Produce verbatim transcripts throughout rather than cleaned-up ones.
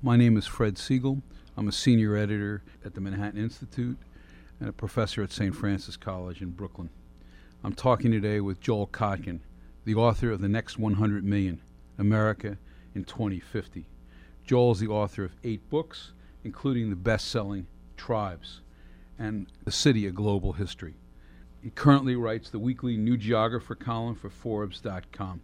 My name is Fred Siegel. I'm a senior editor at the Manhattan Institute and a professor at Saint Francis College in Brooklyn. I'm talking today with Joel Kotkin, the author of The Next one hundred million, America in twenty fifty. Joel is the author of eight books, including the best-selling Tribes and The City, A Global History. He currently writes the weekly New Geographer column for Forbes dot com.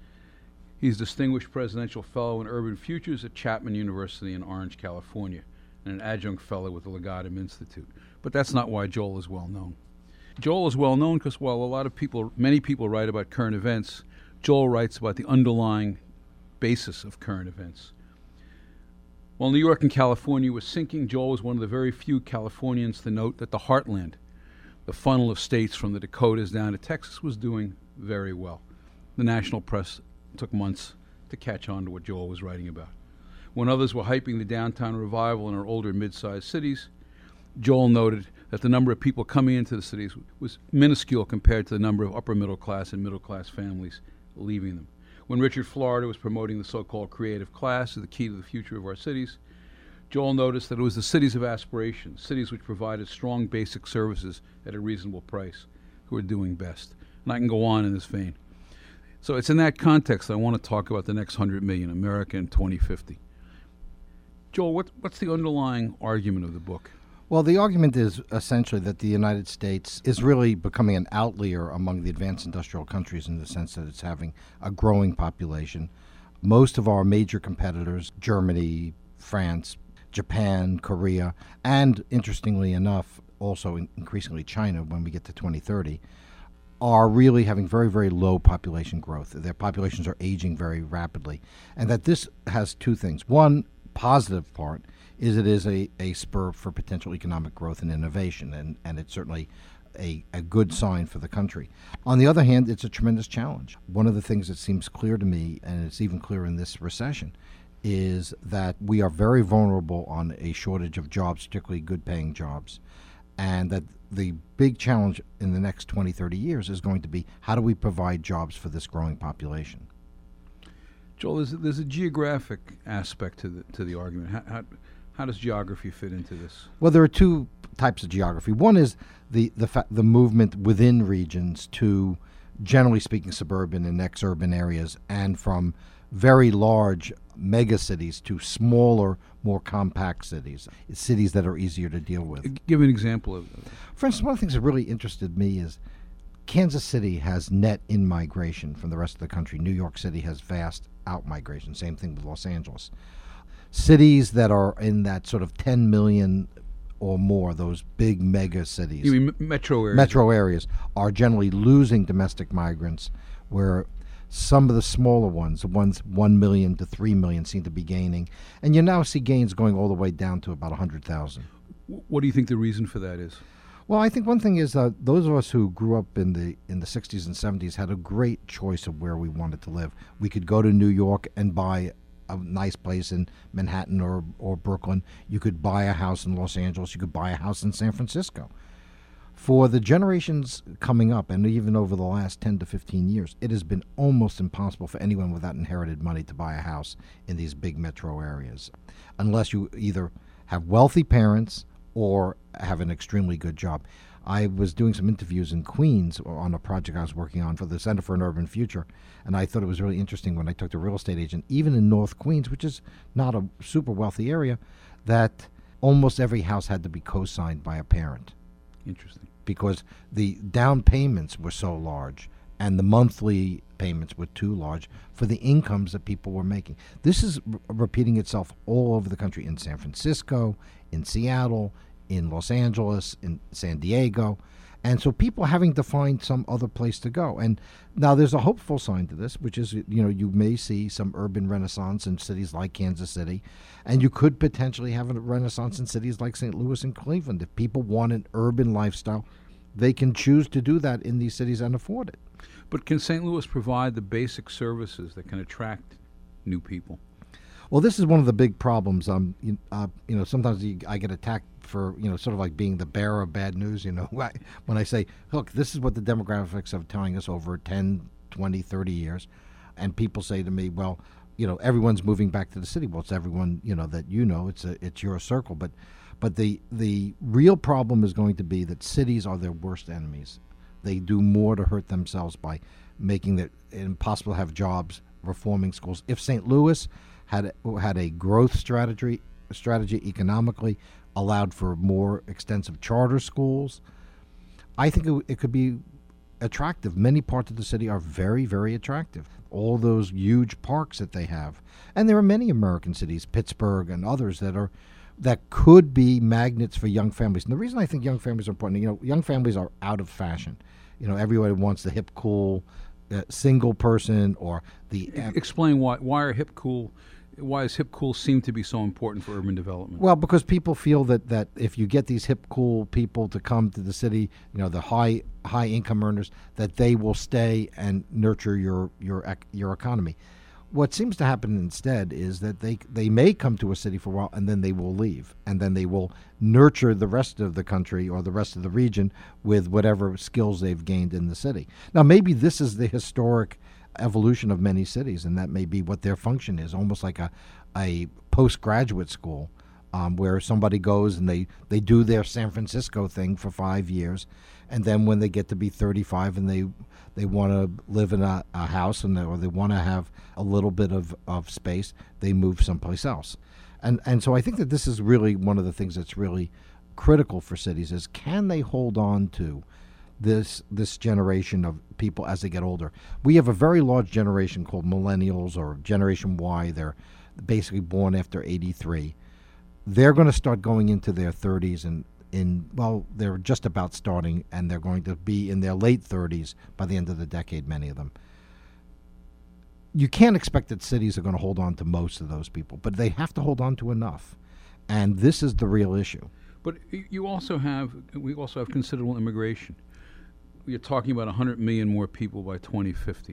He's Distinguished Presidential Fellow in Urban Futures at Chapman University in Orange, California, and an adjunct fellow with the Legatum Institute. But that's not why Joel is well known. Joel is well known because while a lot of people, many people write about current events, Joel writes about the underlying basis of current events. While New York and California was sinking, Joel was one of the very few Californians to note that the heartland, the funnel of states from the Dakotas down to Texas, was doing very well. The national press took months to catch on to what Joel was writing about. When others were hyping the downtown revival in our older mid-sized cities, Joel noted that the number of people coming into the cities was minuscule compared to the number of upper-middle-class and middle-class families leaving them. When Richard Florida was promoting the so-called creative class as the key to the future of our cities, Joel noticed that it was the cities of aspiration, cities which provided strong basic services at a reasonable price, who were doing best. And I can go on in this vein. So it's in that context I want to talk about The Next one hundred million, America in twenty fifty. Joel, what, what's the underlying argument of the book? Well, the argument is essentially that the United States is really becoming an outlier among the advanced industrial countries in the sense that it's having a growing population. Most of our major competitors, Germany, France, Japan, Korea, and interestingly enough, also increasingly China when we get to twenty thirty, are really having very, very low population growth. Their populations are aging very rapidly. And that this has two things. One positive part is it is a, a spur for potential economic growth and innovation, and, and it's certainly a, a good sign for the country. On the other hand, it's a tremendous challenge. One of the things that seems clear to me, and it's even clear in this recession, is that we are very vulnerable on a shortage of jobs, particularly good-paying jobs, and that the big challenge in the next twenty, thirty years is going to be how do we provide jobs for this growing population? Joel, there's a, there's a geographic aspect to the to the argument. How, how, how does geography fit into this? Well, there are two types of geography. One is the the fa- the movement within regions to, generally speaking, suburban and ex-urban areas, and from very large megacities to smaller, more compact cities, cities that are easier to deal with. Give an example of that. For instance, one of the things that really interested me is Kansas City has net in-migration from the rest of the country. New York City has vast out-migration. Same thing with Los Angeles. Cities that are in that sort of ten million or more, those big mega cities. You mean metro areas? Metro areas are generally losing domestic migrants, where some of the smaller ones, the ones one million to three million, seem to be gaining. And you now see gains going all the way down to about one hundred thousand. What do you think the reason for that is? Well, I think one thing is uh, those of us who grew up in the in the sixties and seventies had a great choice of where we wanted to live. We could go to New York and buy a nice place in Manhattan or, or Brooklyn. You could buy a house in Los Angeles. You could buy a house in San Francisco. For the generations coming up, and even over the last ten to fifteen years, it has been almost impossible for anyone without inherited money to buy a house in these big metro areas, unless you either have wealthy parents or have an extremely good job. I was doing some interviews in Queens on a project I was working on for the Center for an Urban Future, and I thought it was really interesting when I talked to a real estate agent, even in North Queens, which is not a super wealthy area, that almost every house had to be co-signed by a parent. Interesting. Because the down payments were so large and the monthly payments were too large for the incomes that people were making. This is r- repeating itself all over the country, in San Francisco, in Seattle, in Los Angeles, in San Diego. And so people are having to find some other place to go. And now there's a hopeful sign to this, which is, you know, you may see some urban renaissance in cities like Kansas City, and you could potentially have a renaissance in cities like Saint Louis and Cleveland. If people want an urban lifestyle, they can choose to do that in these cities and afford it. But can Saint Louis provide the basic services that can attract new people? Well, this is one of the big problems. Um, you, uh, you know, sometimes you, I get attacked for, you know, sort of like being the bearer of bad news, you know, when I say, look, this is what the demographics are telling us over ten, twenty, thirty years. And people say to me, well, you know, everyone's moving back to the city. Well, it's everyone, you know, that you know, it's a, it's your circle. But but the the real problem is going to be that cities are their worst enemies. They do more to hurt themselves by making it impossible to have jobs, reforming schools. If Saint Louis had had a growth strategy strategy economically, allowed for more extensive charter schools, I think it, it could be attractive. Many parts of the city are very, very attractive. All those huge parks that they have. And there are many American cities, Pittsburgh and others, that are that could be magnets for young families. And the reason I think young families are important, you know, young families are out of fashion. You know, everybody wants the hip, cool, uh, single person or the... Um, Explain why. Why are hip, cool... Why does hip cool seem to be so important for urban development? Well, because people feel that, that if you get these hip cool people to come to the city, you know, the high high income earners, that they will stay and nurture your your your economy. What seems to happen instead is that they they may come to a city for a while and then they will leave, and then they will nurture the rest of the country or the rest of the region with whatever skills they've gained in the city. Now, maybe this is the historic evolution of many cities, and that may be what their function is, almost like a, a postgraduate school um, where somebody goes and they, they do their San Francisco thing for five years, and then when they get to be thirty-five and they they want to live in a, a house and they, or they want to have a little bit of, of space, they move someplace else. And and so I think that this is really one of the things that's really critical for cities is, can they hold on to this this generation of people as they get older? We have a very large generation called millennials or Generation Y. They're basically born after eighty-three. They're going to start going into their thirties, and in well, they're just about starting, and they're going to be in their late thirties by the end of the decade, many of them. You can't expect that cities are going to hold on to most of those people, but they have to hold on to enough. And this is the real issue. But you also have, we also have considerable immigration. You're talking about one hundred million more people by twenty fifty.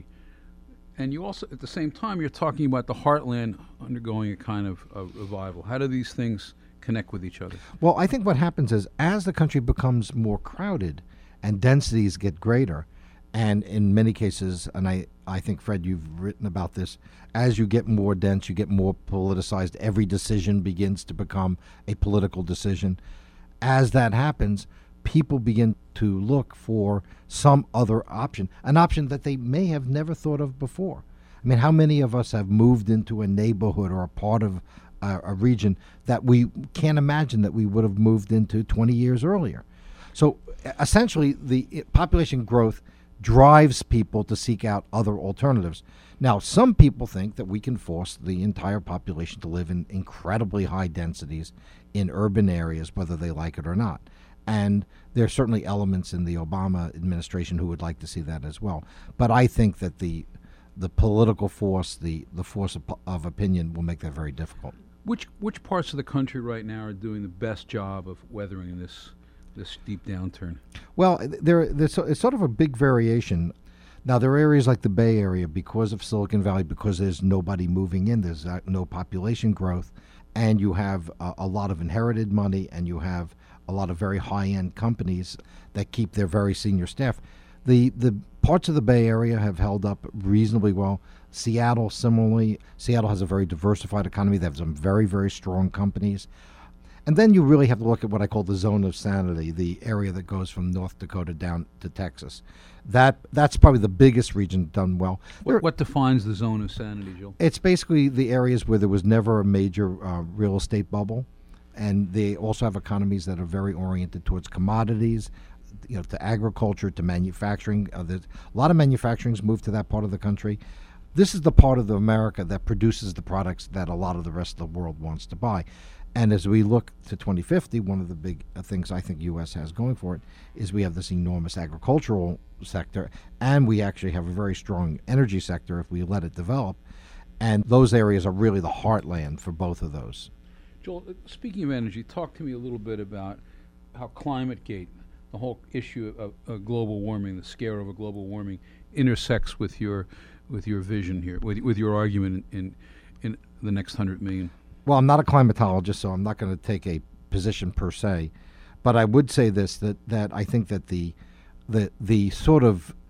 And you also, at the same time, you're talking about the heartland undergoing a kind of a revival. How do these things connect with each other? Well, I think what happens is, as the country becomes more crowded and densities get greater, and in many cases, and I, I think, Fred, you've written about this, as you get more dense, you get more politicized. Every decision begins to become a political decision. As that happens, people begin to look for some other option, an option that they may have never thought of before. I mean, how many of us have moved into a neighborhood or a part of uh, a region that we can't imagine that we would have moved into twenty years earlier? So essentially, the population growth drives people to seek out other alternatives. Now, some people think that we can force the entire population to live in incredibly high densities in urban areas, whether they like it or not. And there are certainly elements in the Obama administration who would like to see that as well. But I think that the the political force, the, the force of, of opinion will make that very difficult. Which which parts of the country right now are doing the best job of weathering this this steep downturn? Well, there there's it's sort of a big variation. Now, there are areas like the Bay Area, because of Silicon Valley, because there's nobody moving in, there's uh, no population growth, and you have uh, a lot of inherited money, and you have a lot of very high-end companies that keep their very senior staff. The the parts of the Bay Area have held up reasonably well. Seattle, similarly, Seattle has a very diversified economy. They have some very, very strong companies. And then you really have to look at what I call the zone of sanity, the area that goes from North Dakota down to Texas. That that's probably the biggest region done well. What, what defines the zone of sanity, Joel? It's basically the areas where there was never a major uh, real estate bubble. And they also have economies that are very oriented towards commodities, you know, to agriculture, to manufacturing. Uh, there's a lot of manufacturing's moved to that part of the country. This is the part of the America that produces the products that a lot of the rest of the world wants to buy. And as we look to twenty fifty, one of the big uh, things I think U S has going for it is we have this enormous agricultural sector, and we actually have a very strong energy sector if we let it develop. And those areas are really the heartland for both of those. Joel, speaking of energy, talk to me a little bit about how ClimateGate, the whole issue of, of global warming, the scare over global warming, intersects with your with your vision here, with, with your argument in, in in the next hundred million. Well, I'm not a climatologist, so I'm not going to take a position per se, but I would say this: that that I think that the the the sort of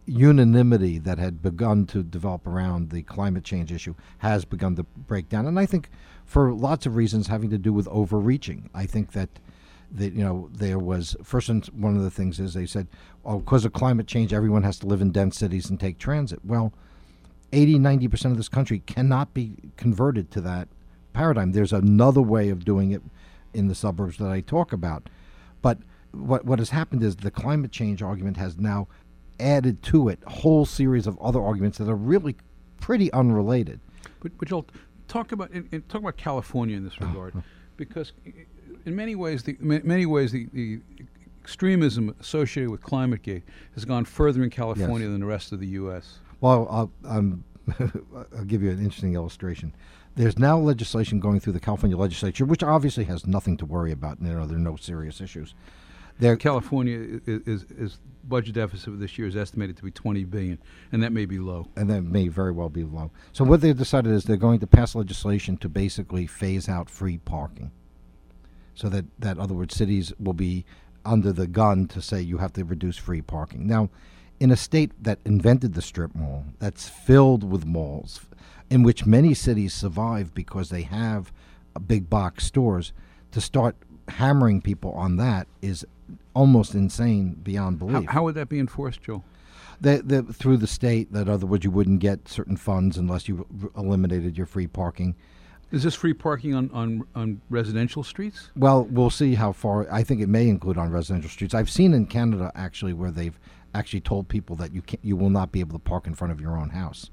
unanimity that had begun to develop around the climate change issue has begun to break down. And I think for lots of reasons having to do with overreaching. I think that, that you know, there was, first and one of the things is they said, oh, because of climate change, everyone has to live in dense cities and take transit. Well, eighty, ninety percent of this country cannot be converted to that paradigm. There's another way of doing it in the suburbs that I talk about. But what what has happened is the climate change argument has now added to it a whole series of other arguments that are really pretty unrelated. But, but Joel, talk about and, and talk about California in this regard, because in many ways, the in many ways the, the extremism associated with ClimateGate has gone further in California Yes. than the rest of the U S. Well, I'll, um, I'll give you an interesting illustration. There's now legislation going through the California legislature, which obviously has nothing to worry about. You know, there are no serious issues. There, California is, is, is budget deficit for this year is estimated to be twenty billion dollars, and that may be low. and that may very well be low. So what they've decided is they're going to pass legislation to basically phase out free parking, so that, that in other words, cities will be under the gun to say you have to reduce free parking. Now, in a state that invented the strip mall, that's filled with malls, in which many cities survive because they have uh, big box stores, to start hammering people on that is almost insane beyond How, belief. how would that be enforced, Joel? The, the, through the state, that in other words, you wouldn't get certain funds unless you r- eliminated your free parking. Is this free parking on, on, on residential streets? Well, we'll see how far. I think it may include on residential streets. I've seen in Canada actually where they've actually told people that you can, you will not be able to park in front of your own house.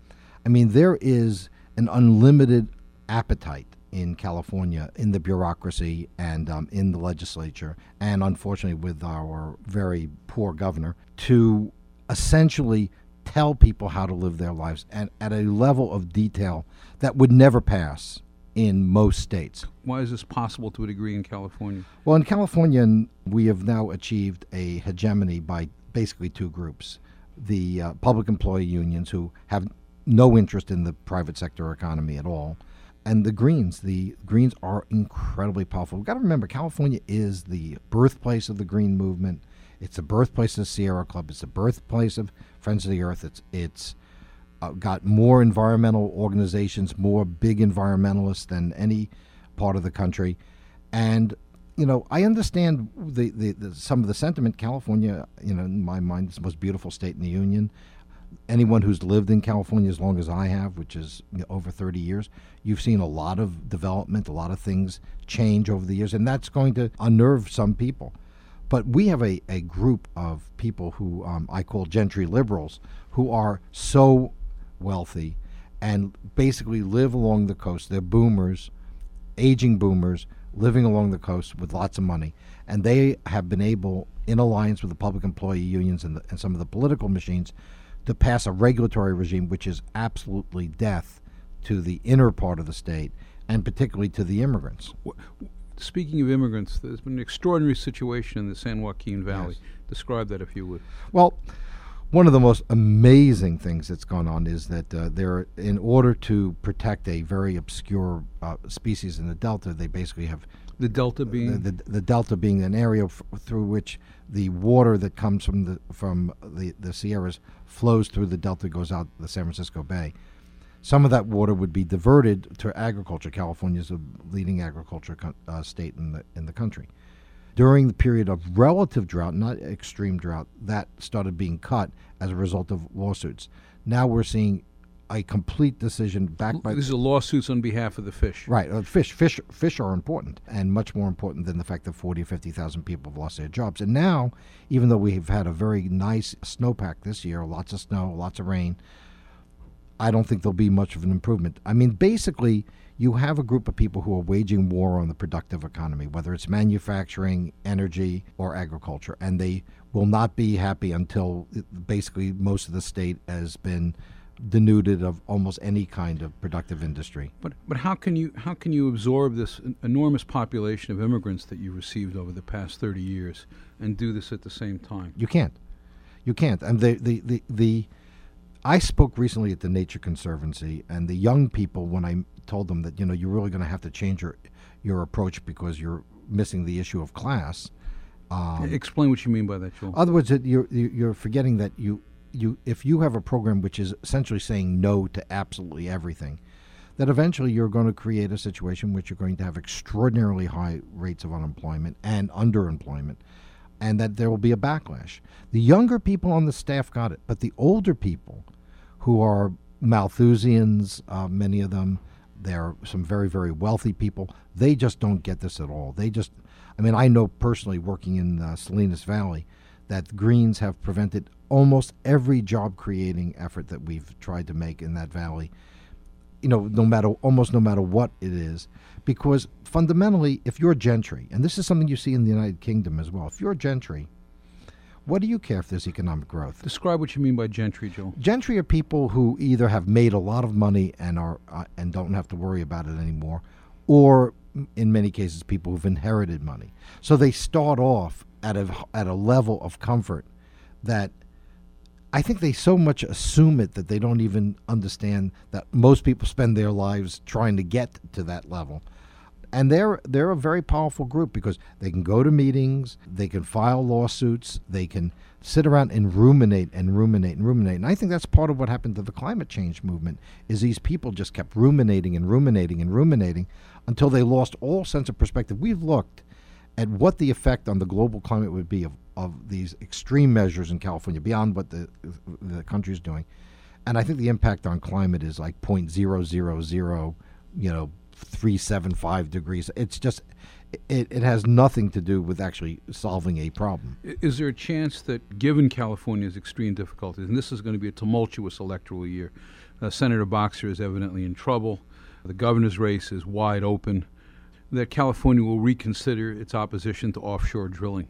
I mean, there is an unlimited appetite in California, in the bureaucracy and um, in the legislature, and unfortunately with our very poor governor, to essentially tell people how to live their lives and at a level of detail that would never pass in most states. Why is this possible to a degree in California? Well, in California, n- we have now achieved a hegemony by basically two groups. The uh, public employee unions, who have no interest in the private sector economy at all, and the Greens. The Greens are incredibly powerful. We've got to remember, California is the birthplace of the Green movement. It's the birthplace of the Sierra Club. It's the birthplace of Friends of the Earth. It's it's uh, got more environmental organizations, more big environmentalists than any part of the country. And, you know, I understand the, the, the some of the sentiment. California, you know, in my mind, is the most beautiful state in the union. Anyone who's lived in California as long as I have, which is, you know, over thirty years, you've seen a lot of development, a lot of things change over the years, and that's going to unnerve some people. But we have a, a group of people who um, I call gentry liberals, who are so wealthy and basically live along the coast. They're boomers, aging boomers, living along the coast with lots of money. And they have been able, in alliance with the public employee unions and, the, and some of the political machines, to pass a regulatory regime which is absolutely death to the inner part of the state, and particularly to the immigrants. Speaking of immigrants, there's been an extraordinary situation in the San Joaquin Valley. Yes. Describe that, if you would. Well, one of the most amazing things that's gone on is that uh, there, in order to protect a very obscure uh, species in the Delta, they basically have The Delta being the, the, the Delta being an area f- through which the water that comes from the from the, the Sierras flows through the Delta, goes out the San Francisco Bay. Some of that water would be diverted to agriculture. California is a leading agriculture co- uh, state in the in the country. During the period of relative drought, not extreme drought, that started being cut as a result of lawsuits. Now we're seeing a complete decision backed by these are lawsuits on behalf of the fish. right. Uh, fish, fish, fish are important, and much more important than the fact that forty or fifty thousand people have lost their jobs. And now, even though we've had a very nice snowpack this year, lots of snow, lots of rain, I don't think there'll be much of an improvement. I mean, basically, you have a group of people who are waging war on the productive economy, whether it's manufacturing, energy, or agriculture, and they will not be happy until it- basically most of the state has been denuded of almost any kind of productive industry. But but how can you how can you absorb this en- enormous population of immigrants that you received over the past thirty years and do this at the same time? You can't. You can't. And the the the, the I spoke recently at the Nature Conservancy, and the young people, when I told them that, you know, you're really going to have to change your your approach because you're missing the issue of class. Um, Explain what you mean by that, Joel. other words, that you're you- you're forgetting that you you if you have a program which is essentially saying no to absolutely everything, that eventually you're going to create a situation which you're going to have extraordinarily high rates of unemployment and underemployment, and that there will be a backlash. The younger people on the staff got it, but the older people, who are Malthusians, uh, many of them, they're some very, very wealthy people, they just don't get this at all. They just, I mean, I know personally working in uh, Salinas Valley that the Greens have prevented almost every job-creating effort that we've tried to make in that valley, you know, no matter, almost no matter what it is, because fundamentally, if you're gentry, and this is something you see in the United Kingdom as well, if you're gentry, what do you care if there's economic growth? Describe what you mean by gentry, Joel. Gentry are people who either have made a lot of money and are uh, and don't have to worry about it anymore, or in many cases, people who've inherited money. So they start off at a at a level of comfort that I think they so much assume it that they don't even understand that most people spend their lives trying to get to that level. And they're they're a very powerful group because they can go to meetings, they can file lawsuits, they can sit around and ruminate and ruminate and ruminate. And I think that's part of what happened to the climate change movement, is these people just kept ruminating and ruminating and ruminating until they lost all sense of perspective. We've looked at what the effect on the global climate would be of, of these extreme measures in California beyond what the the country's doing. And I think the impact on climate is like zero point zero zero zero, you know, three seven five degrees. It's just, it, it has nothing to do with actually solving a problem. Is there a chance that, given California's extreme difficulties, and this is going to be a tumultuous electoral year, uh, Senator Boxer is evidently in trouble, the governor's race is wide open, that California will reconsider its opposition to offshore drilling?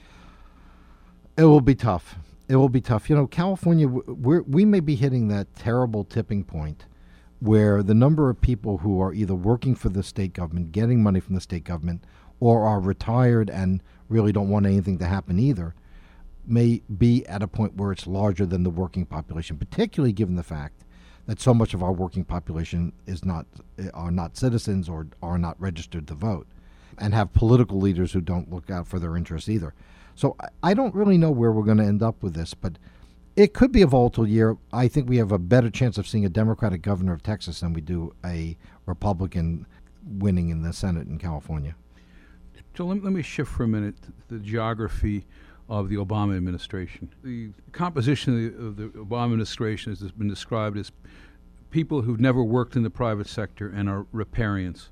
It will be tough. It will be tough. You know, California, we're, we may be hitting that terrible tipping point where the number of people who are either working for the state government, getting money from the state government, or are retired and really don't want anything to happen either, may be at a point where it's larger than the working population, particularly given the fact that so much of our working population is not are not citizens or are not registered to vote, and have political leaders who don't look out for their interests either. So I don't really know where we're going to end up with this, but it could be a volatile year. I think we have a better chance of seeing a Democratic governor of Texas than we do a Republican winning in the Senate in California. Joe, let me, let me shift for a minute to the geography of the Obama administration. The composition of the, of the Obama administration has been described as people who've never worked in the private sector and are riparians.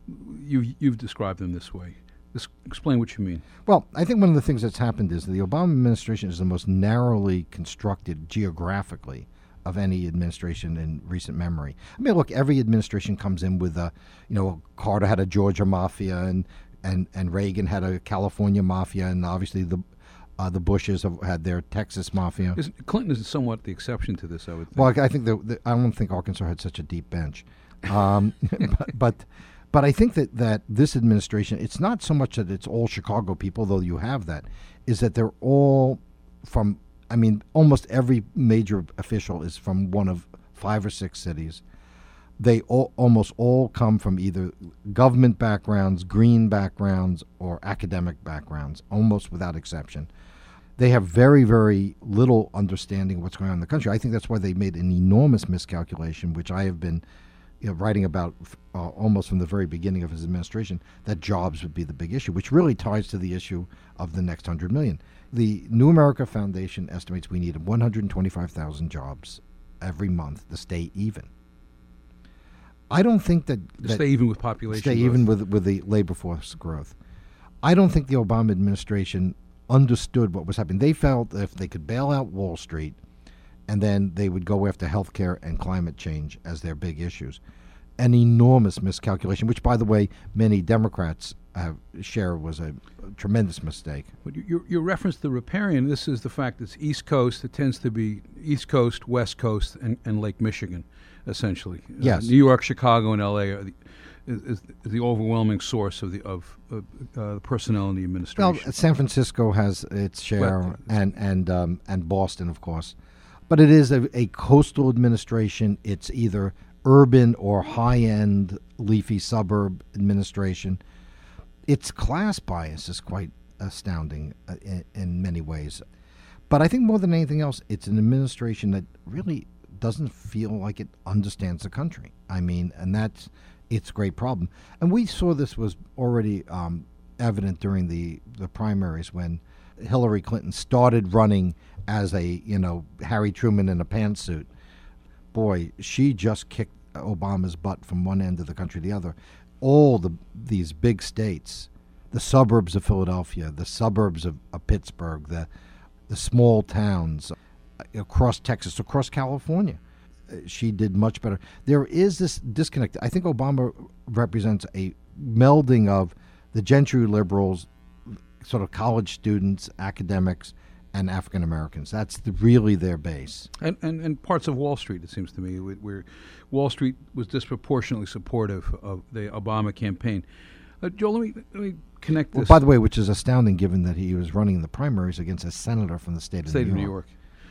You, you've described them this way. Just explain what you mean. Well, I think one of the things that's happened is the Obama administration is the most narrowly constructed geographically of any administration in recent memory. I mean, look, every administration comes in with a, you know, Carter had a Georgia mafia, and and, and Reagan had a California mafia, and obviously the uh, the Bushes have had their Texas mafia. Is, Clinton is somewhat the exception to this, I would think. Well, I think the, the, I don't think Arkansas had such a deep bench, um, but. but But I think that, that this administration, it's not so much that it's all Chicago people, though you have that, is that they're all from, I mean, almost every major official is from one of five or six cities. They all, almost all come from either government backgrounds, green backgrounds, or academic backgrounds, almost without exception. They have very, very little understanding of what's going on in the country. I think that's why they made an enormous miscalculation, which I have been You know, writing about uh, almost from the very beginning of his administration, that jobs would be the big issue, which really ties to the issue of the next one hundred million. The New America Foundation estimates we need one hundred twenty-five thousand jobs every month to stay even. I don't think that... To that stay even with population Stay growth. even with, with the labor force growth. I don't think the Obama administration understood what was happening. They felt that if they could bail out Wall Street, and then they would go after healthcare and climate change as their big issues. An enormous miscalculation, which, by the way, many Democrats have share was a tremendous mistake. But your, your reference to the riparian, this is the fact that it's East Coast. It tends to be East Coast, West Coast, and, and Lake Michigan, essentially. Yes. Uh, New York, Chicago, and L A are the, is, is the overwhelming source of the of uh, uh, personnel in the administration. Well, San Francisco has its share, Well, and and um, and Boston, of course. But it is a, a coastal administration. It's either urban or high-end leafy suburb administration. Its class bias is quite astounding uh, in, in many ways. But I think more than anything else, it's an administration that really doesn't feel like it understands the country. I mean, and that's its great problem. And we saw this was already um, evident during the, the primaries when Hillary Clinton started running as a, you know, Harry Truman in a pantsuit. Boy, she just kicked Obama's butt from one end of the country to the other. All the these big states, the suburbs of Philadelphia, the suburbs of, of Pittsburgh, the the small towns across Texas, across California, uh, she did much better. There is this disconnect. I think Obama represents a melding of the gentry liberals, sort of college students, academics, and African Americans. That's the, really their base. And, and and parts of Wall Street, it seems to me, where Wall Street was disproportionately supportive of the Obama campaign. Uh, Joel, let me, let me connect this. Well, by the way, which is astounding given that he was running in the primaries against a senator from the state of State New of York.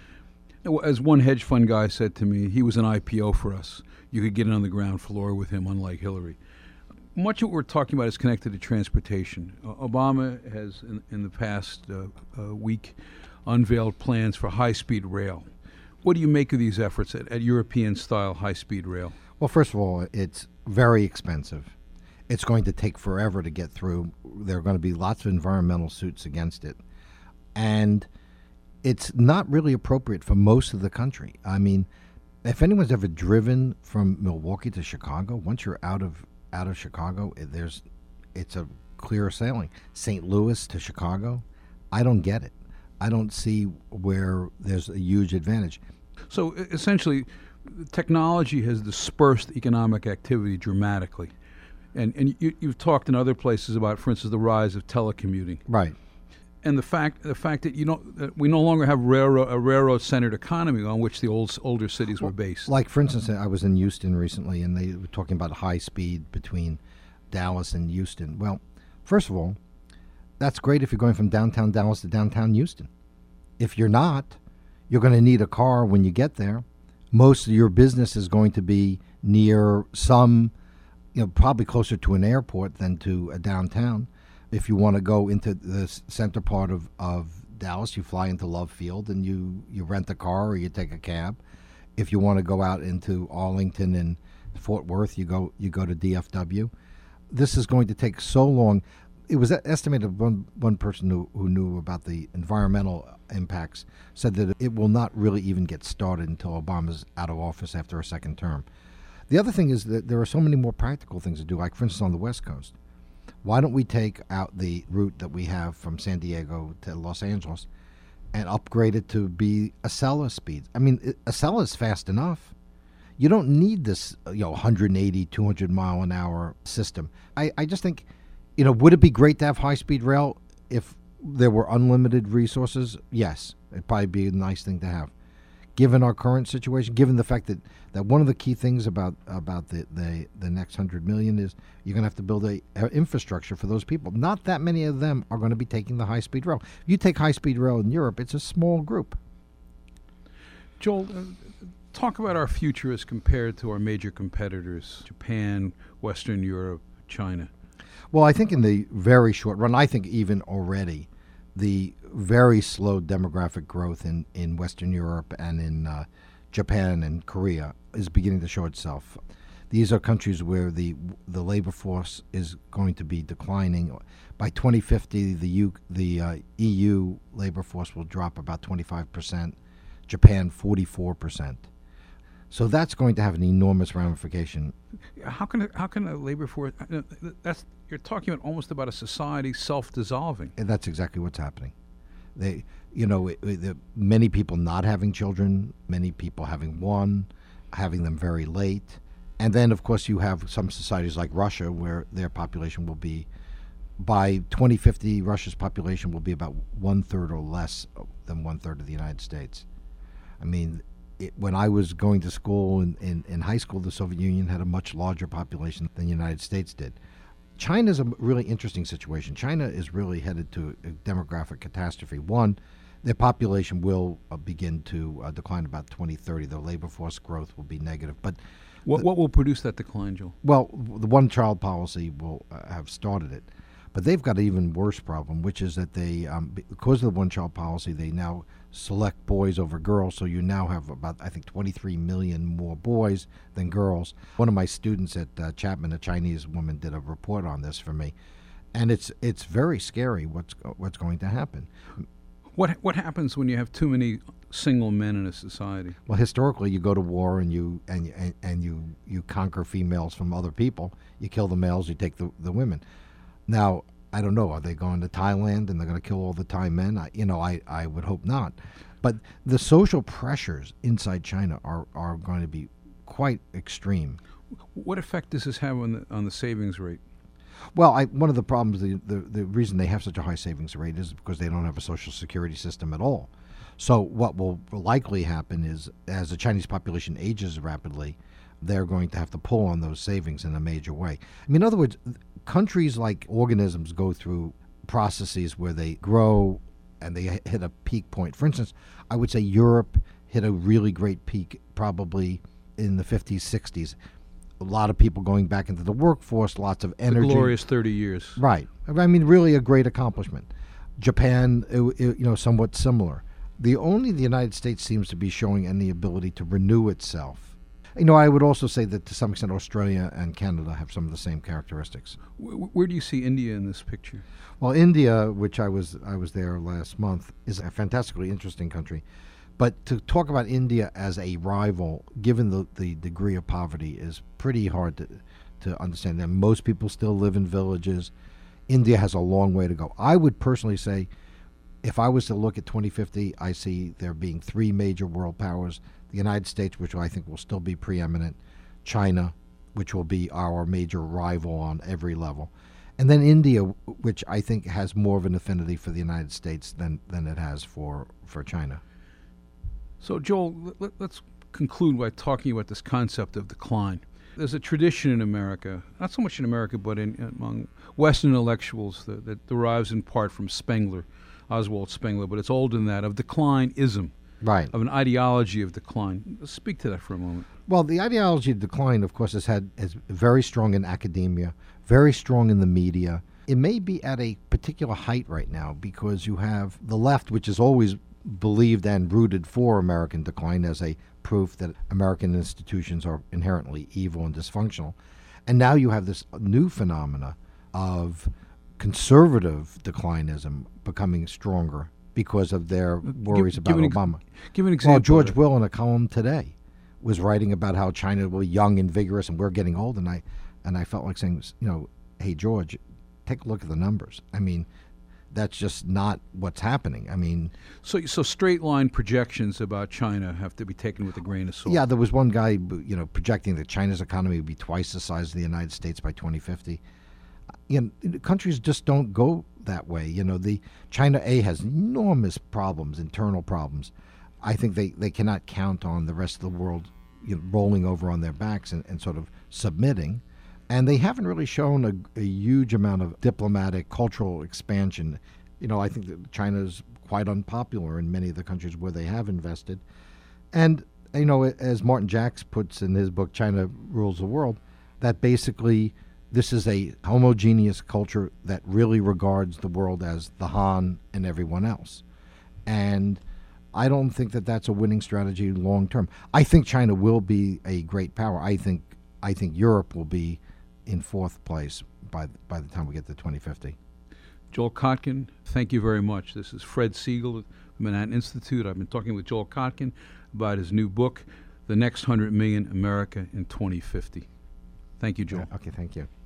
New York. As one hedge fund guy said to me, he was an I P O for us. You could get in on the ground floor with him, unlike Hillary. Much of what we're talking about is connected to transportation. Uh, Obama has, in, in the past uh, uh, week, unveiled plans for high-speed rail. What do you make of these efforts at, at European-style high-speed rail? Well, first of all, it's very expensive. It's going to take forever to get through. There are going to be lots of environmental suits against it. And it's not really appropriate for most of the country. I mean, if anyone's ever driven from Milwaukee to Chicago, once you're out of out of Chicago, it, there's it's a clear sailing. Saint Louis to Chicago, I don't get it. I don't see where there's a huge advantage. So e- essentially, technology has dispersed economic activity dramatically. And and you, you've talked in other places about, for instance, the rise of telecommuting. Right. And the fact the fact that you don't that we no longer have railroad a railroad-centered economy on which the old older cities were based. Like, for instance, I was in Houston recently, and they were talking about high speed between Dallas and Houston. Well, first of all, that's great if you're going from downtown Dallas to downtown Houston. If you're not, you're going to need a car when you get there. Most of your business is going to be near some, you know, probably closer to an airport than to a downtown. If you want to go into the center part of, of Dallas, you fly into Love Field and you, you rent a car or you take a cab. If you want to go out into Arlington and Fort Worth, you go you go to D F W. This is going to take so long. It was estimated, one one person who, who knew about the environmental impacts said that it will not really even get started until Obama's out of office after a second term. The other thing is that there are so many more practical things to do, like, for instance, on the West Coast. Why don't we take out the route that we have from San Diego to Los Angeles and upgrade it to be Acela speed? I mean, it, Acela is fast enough. You don't need this, you know, one eighty, two hundred mile an hour system. I, I just think, you know, would it be great to have high-speed rail if there were unlimited resources? Yes, it'd probably be a nice thing to have. Given our current situation, given the fact that, that one of the key things about about the, the, the next hundred million is you're going to have to build a, a infrastructure for those people. Not that many of them are going to be taking the high-speed rail. If you take high-speed rail in Europe, it's a small group. Joel, uh, talk about our future as compared to our major competitors, Japan, Western Europe, China. Well, I think in the very short run, I think even already, the very slow demographic growth in, in Western Europe and in uh, Japan and Korea is beginning to show itself. These are countries where the the labor force is going to be declining. By twenty fifty, the U, the uh, E U labor force will drop about twenty-five percent, Japan forty-four percent. So that's going to have an enormous ramification. How can a, how can a labor force? Uh, that's you're talking about almost about a society self-dissolving. And that's exactly what's happening. They, you know, it, it, the, many people not having children, many people having one, having them very late, and then of course you have some societies like Russia where their population will be, by twenty fifty, Russia's population will be about one third or less than one third of the United States. I mean. It, when I was going to school in, in, in high school, the Soviet Union had a much larger population than the United States did. China's a really interesting situation. China is really headed to a demographic catastrophe. One, their population will uh, begin to uh, decline about twenty thirty. Their labor force growth will be negative. But what, the, what will produce that decline, Joel? Well, the one-child policy will uh, have started it. But they've got an even worse problem, which is that they, um, because of the one-child policy, they now select boys over girls. So you now have about, I think, twenty-three million more boys than girls. One of my students at uh, Chapman, a Chinese woman, did a report on this for me, and it's it's very scary what's what's going to happen. What what happens when you have too many single men in a society? Well, historically, you go to war and you and and, and you you conquer females from other people. You kill the males, you take the the women. Now, I don't know. Are they going to Thailand and they're going to kill all the Thai men? I, you know, I, I would hope not. But the social pressures inside China are, are going to be quite extreme. What effect does this have on the on the savings rate? Well, I, one of the problems, the, the, the reason they have such a high savings rate is because they don't have a social security system at all. So what will likely happen is, as the Chinese population ages rapidly, they're going to have to pull on those savings in a major way. I mean, in other words, countries like organisms go through processes where they grow and they hit a peak point. For instance, I would say Europe hit a really great peak probably in the fifties, sixties. A lot of people going back into the workforce, lots of energy. The glorious thirty years. Right. I mean, really a great accomplishment. Japan, it, it, you know, somewhat similar. The only the United States seems to be showing any ability to renew itself. You know, I would also say that to some extent Australia and Canada have some of the same characteristics. Where, where do you see India in this picture? Well, India, which I was I was there last month, is a fantastically interesting country. But to talk about India as a rival, given the, the degree of poverty, is pretty hard to, to understand. And most people still live in villages. India has a long way to go. I would personally say, if I was to look at twenty fifty, I see there being three major world powers. The United States, which I think will still be preeminent, China, which will be our major rival on every level, and then India, which I think has more of an affinity for the United States than, than it has for, for China. So, Joel, let, let's conclude by talking about this concept of decline. There's a tradition in America, not so much in America, but in, among Western intellectuals that, that derives in part from Spengler, Oswald Spengler, but it's older than that, of declineism. Right. Of an ideology of decline. Let's speak to that for a moment. Well, the ideology of decline, of course, has had is very strong in academia, very strong in the media. It may be at a particular height right now because you have the left, which has always believed and rooted for American decline as a proof that American institutions are inherently evil and dysfunctional. And now you have this new phenomena of conservative declinism becoming stronger because of their worries give, about give Obama. Ex- give an example. Well, George Will, in a column today, was writing about how China will be young and vigorous, and we're getting old. And I, and I felt like saying, you know, hey George, take a look at the numbers. I mean, that's just not what's happening. I mean, so so straight line projections about China have to be taken with a grain of salt. Yeah, there was one guy, you know, projecting that China's economy would be twice the size of the United States by twenty fifty. You know, countries just don't go that way. You know, the China A has enormous problems, internal problems. I think they, they cannot count on the rest of the world, you know, rolling over on their backs and, and sort of submitting. And they haven't really shown a, a huge amount of diplomatic, cultural expansion. You know, I think that China's quite unpopular in many of the countries where they have invested. And, you know, as Martin Jacks puts in his book, China Rules the World, that basically this is a homogeneous culture that really regards the world as the Han and everyone else. And I don't think that that's a winning strategy long term. I think China will be a great power. I think I think Europe will be in fourth place by by the time we get to twenty fifty. Joel Kotkin, thank you very much. This is Fred Siegel of the Manhattan Institute. I've been talking with Joel Kotkin about his new book, The Next one hundred million America in twenty fifty. Thank you, Joel. Okay, thank you.